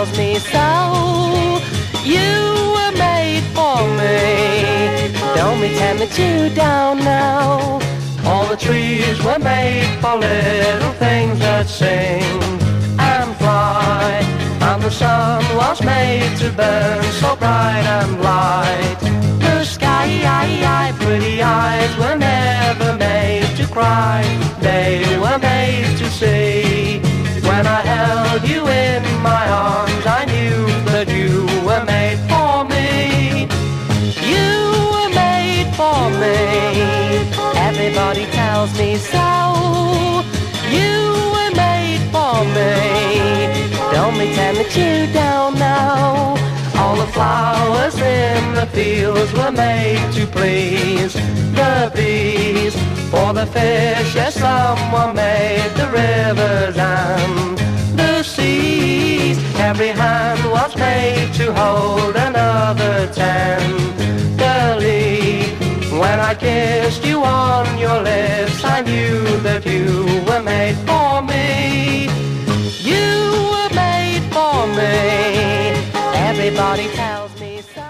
tells me so. You were made for me. Don't pretend that you don't know. All the trees were made for little things that sing and fly. And the sun was made to burn so bright and light. The sky, pretty eyes were never made to cry. They were made to see. When I held you in my arms, I knew that you were made for me. You were made for me. Everybody tells me so. You were made for me. Don't pretend that you don't know. All the flowers in the fields were made to please the bees. For the fish, yes, someone made the rivers and the seas. Every hand was made to hold another tenderly. When I kissed you on your lips, I knew that you were made for me. You were made for me. Everybody tells me so.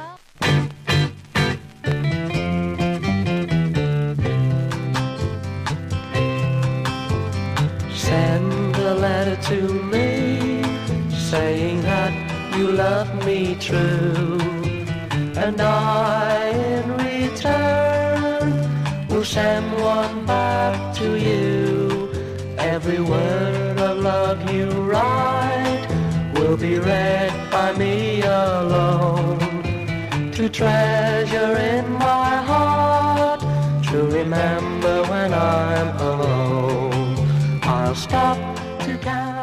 Send a letter to me, saying that you love me true, and I in return will send one back to you. Every word of love you write will be read by me alone, to treasure in my heart, to remember when I'm alone. I'll stop to count